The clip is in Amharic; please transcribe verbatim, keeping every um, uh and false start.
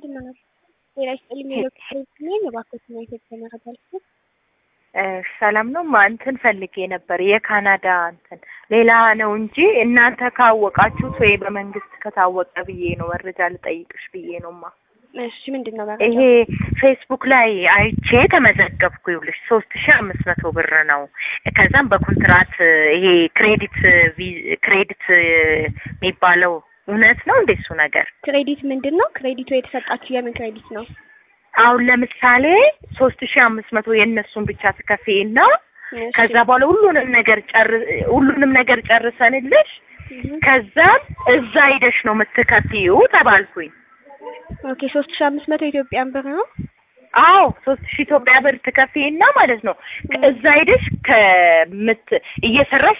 ነው ሌላ ይስጥልኝ ዶክተር የባኮት ነው የተመረጠው ሰላም ነው ማንተን ፈልጌ ነበር የካናዳ እንትን ሌላ ነው እንጂ እናንተ ካወቃችሁት ወይ በመንግስት ከታወቀ ብዬ ነው መረጃ ልጠይቅሽ ብዬ ነውማ እሺ ምንድነው መረጃ ይሄ ፌስቡክ ላይ አይቼ ተመዘገብኩ ይልሽ ሶስት ሺህ አምስት መቶ ብር ነው ከዛም በኮንትራት ይሄ ክሬዲት ክሬዲት የሚባለው እውነት ነው እንደሱ ነገር ክሬዲት ምንድነው ክሬዲቱ የተሰጣችሁ የምን ክሬዲት ነው አሁን ለምሳሌ ሶስት ሺህ አምስት መቶ የነሱን ብቻ ተከፈይና ከዛ በኋላ ሁሉንም ነገር ጨር ሁሉንም ነገር ጨርሰንልሽ ከዛ እዛ ሄደሽ ነው የምትከፍይው ተባልኩኝ ኦኬ ሶስት ሺህ አምስት መቶ ኢትዮጵያን ብር ነው አዎ ሶስት ሺህ ኢትዮጵያ ብር ተከፈይና ማለት ነው እዛ ሄደሽ ከምት እየሰራሽ